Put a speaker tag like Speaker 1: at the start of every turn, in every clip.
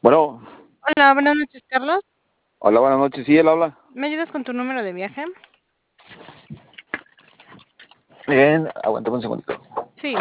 Speaker 1: Bueno,
Speaker 2: Hola, buenas noches, Carlos.
Speaker 1: hola, buenas noches. Sí, él habla.
Speaker 2: ¿Me ayudas con tu número de viaje?
Speaker 1: Bien, aguántame un segundito.
Speaker 2: Sí.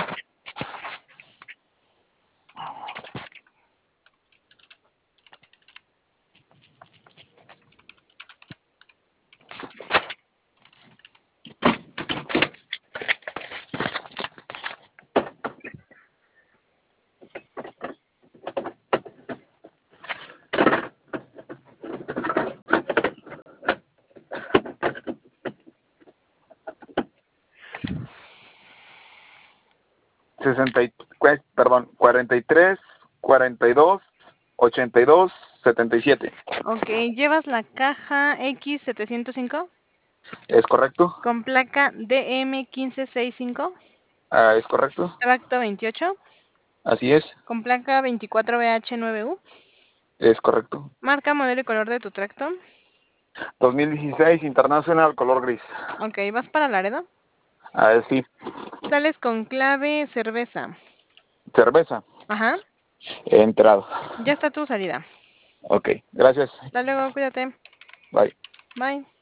Speaker 1: Perdón, 43, 42, 82, 77.
Speaker 2: Ok, ¿llevas la caja X705
Speaker 1: ¿Es correcto?
Speaker 2: con placa DM1565,
Speaker 1: ¿Es correcto?
Speaker 2: tracto 28,
Speaker 1: Así es.
Speaker 2: con placa 24BH9U?
Speaker 1: ¿Es correcto?
Speaker 2: Marca, modelo y color de tu tracto.
Speaker 1: 2016 International color gris.
Speaker 2: Ok, ¿vas para Laredo?
Speaker 1: Sí.
Speaker 2: Sales con clave cerveza.
Speaker 1: Cerveza.
Speaker 2: Ajá,
Speaker 1: He entrado.
Speaker 2: ya está tu salida.
Speaker 1: Ok, gracias.
Speaker 2: Hasta luego, cuídate.
Speaker 1: Bye.
Speaker 2: Bye.